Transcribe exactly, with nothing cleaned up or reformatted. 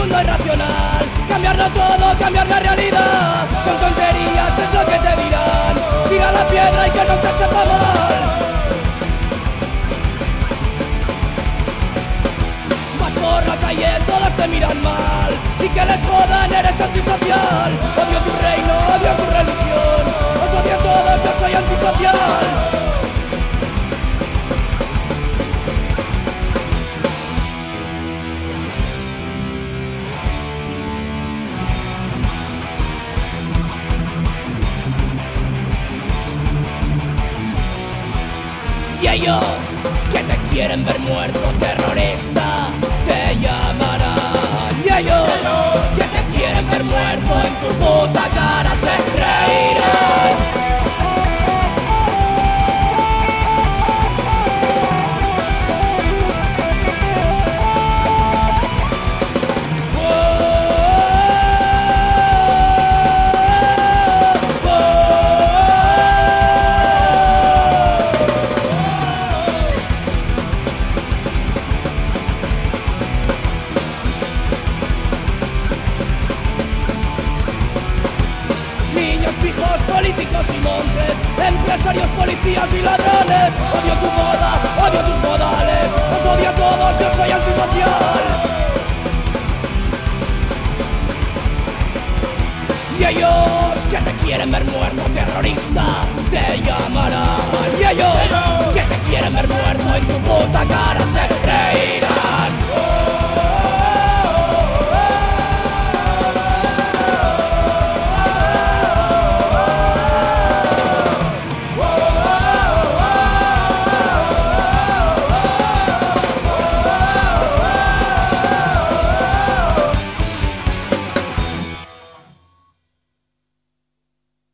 mundo irracional. Cambiarlo todo, cambiar la realidad. Son tonterías, es lo que te dirán. Tira la piedra y que no te sepa mal. Vas por la calle, todos te miran mal. Y que les jodan, eres antisocial. Odio tu reino, odio tu religión. Os odio a todos, yo soy antisocial. Y ellos que te quieren ver muerto, terrorista, te llamarán. Y ellos que te quieren ver muerto, en tu puta cara se reirán. Pijos, políticos y monjes, empresarios, policías y ladrones. Odio tu moda, odio tus modales. Os odio a todos, yo soy antisocial. Y ellos que te quieren ver muerto, terrorista, te llamarán. Y ellos que te quieren ver muerto, en tu puta cara